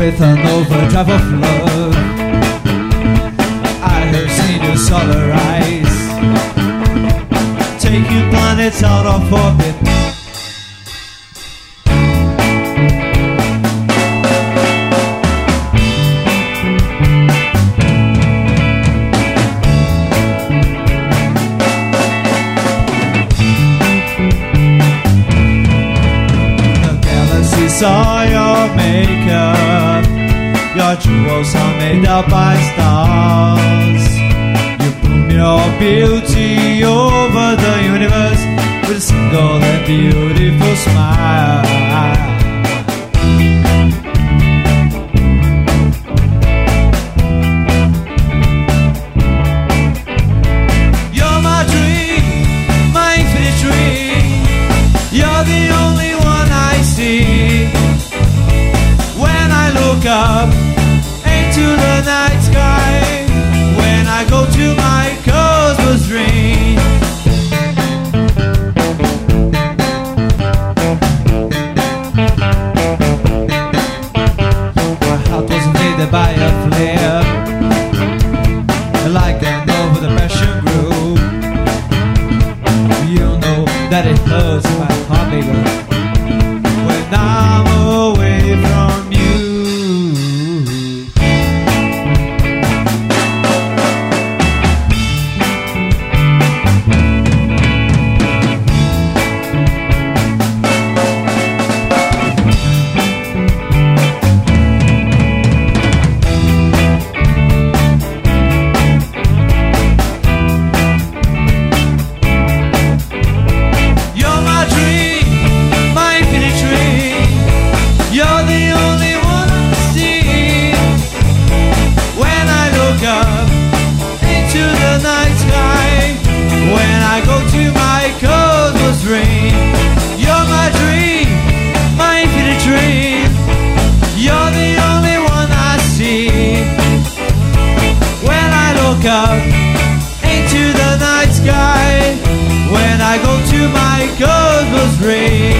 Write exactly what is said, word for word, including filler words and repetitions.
with an overdrive of love. I have seen your solar eyes, taking planets out of orbit. Saw your makeup, your jewels are made up by stars. You bloom your beauty over the universe with a single and beautiful smile. You're my dream, my infinite dream. You're the only one I see. Look up into the night sky when I go to my cosmos dream. My heart was invaded by a flare, like that over the passion grew. You know that it hurts my heart, baby, when I'm away from you. Up into the night sky when I go to my cosmos ring.